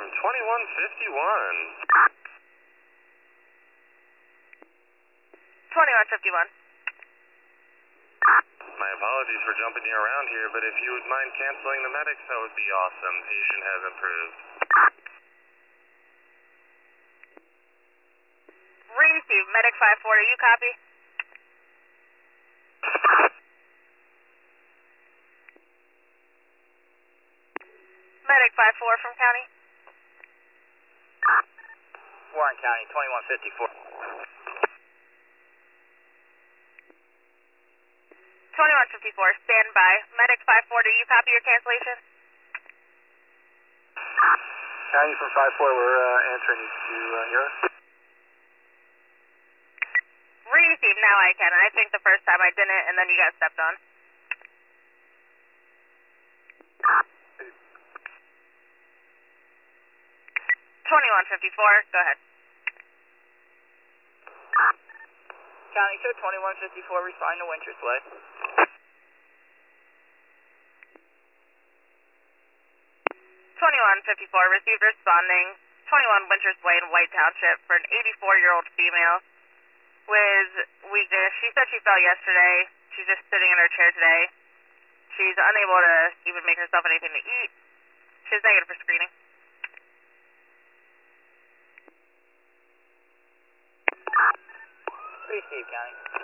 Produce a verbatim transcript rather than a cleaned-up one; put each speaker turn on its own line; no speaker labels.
from twenty-one fifty-one.
twenty-one fifty-one.
My apologies for jumping you around here, but if you would mind canceling the medics, that would be awesome. Patient has improved.
Receive, medic five four, do you copy? Medic five four from county.
Warren County, twenty-one fifty-four.
twenty-one fifty-four, stand by. Medic five four, do you copy your cancellation?
County from five four, we're uh, answering. Do you uh, hear us?
Receive, now I can. I think the first time I didn't, and then you got stepped on. twenty-one fifty-four, go ahead.
County, show twenty-one fifty-four, respond to Winter's Way.
twenty-one fifty-four, received responding. twenty-one Winters Way in White Township for an eighty-four-year-old female with weakness. She said she fell yesterday. She's just sitting in her chair today. She's unable to even make herself anything to eat. She's negative for screening.
Receive, County.